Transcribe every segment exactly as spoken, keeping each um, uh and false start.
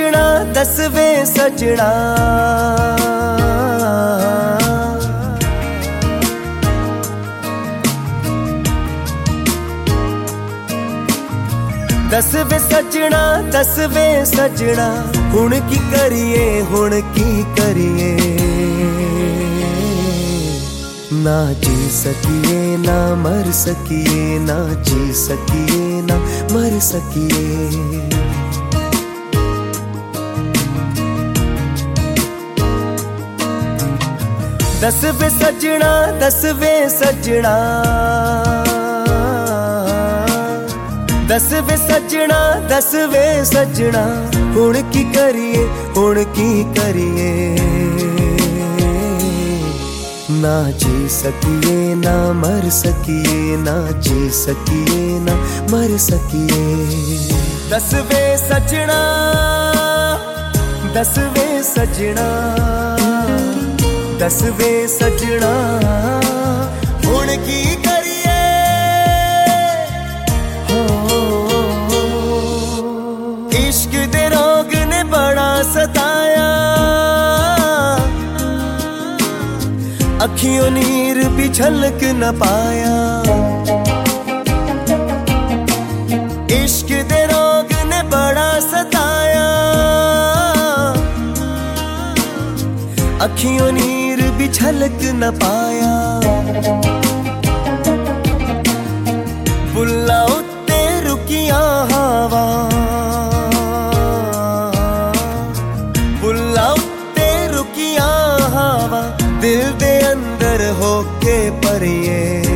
सजना दसवे सजना, दसवे सजना दसवे सजना, हुण की करिए हुण की करिए। ना जी सकिए ना मर सकिए, ना जी सकिए ना मर सकिए। दसवे सजना दसवे सजना, दसवे सजना दसवे सजना, हुण की करिए हुण की करिए। ना जी सकिए ना मर सकिए, ना जी सकिए ना मर सकिए। दसवे सजना दसवे सजना, दसवे सजना, हुण की करिए। इश्क दे रोग ने बड़ा सताया, अखियों नीर भी झलक न पाया। इश्क दे रोग ने बड़ा सताया, अखियों नीर भी झलक न पाया। बुल्ला उत्ते रुकिया हवा, बुल्ला उत्ते रुकिया हवा, दिल दे अंदर होके परिए।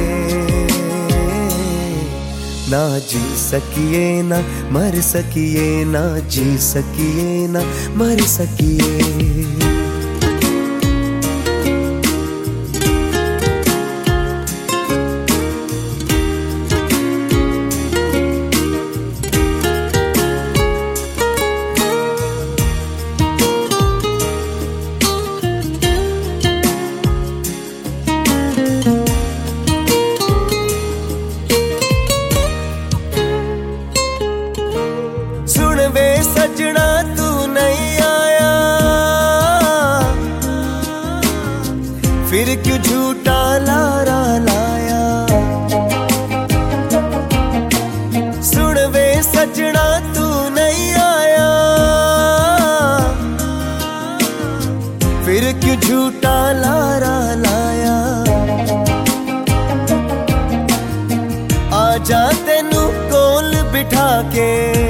ना जी सकिए ना मर सकिए, ना जी सकिए ना मर सकिए। सजना तू नहीं आया, फिर क्यों झूठा लारा लाया। सुन वे सजना तू नहीं आया, फिर क्यों झूठा लारा लाया। आजा तेनू कोल बिठा के,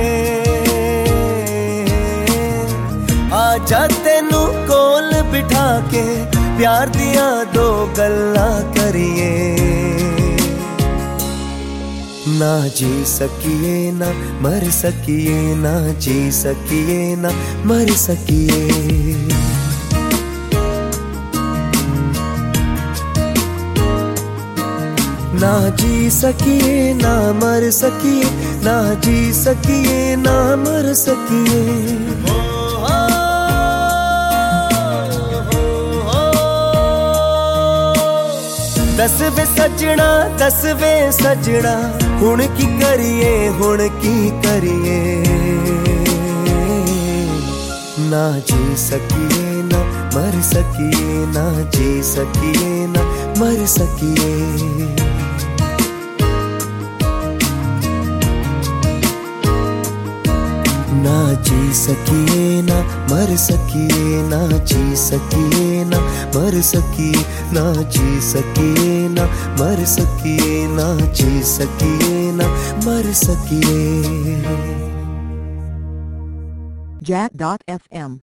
आजा तेनू कोल बिठा के, प्यार दिया दो गल्लां करिए। ना जी सकिए ना मर सकिए, ना जी सकिए ना मर सकिए। ना जी सकिए ना मर सकिए, ना जी सकिए ना मर सकिए। दसवे सजना दसवे सजना, हुण की करिए हुण की करिए। ना जी सकिए ना मर सकिए, ना जी सकिए ना मर सकिए। ना जी सकिए ना मर सकिए, ना जी सकिए ना मर सकिए, ना जी सकिए ना मर सकिए, ना जी सकिए ना मर सकिए। Jack dot F M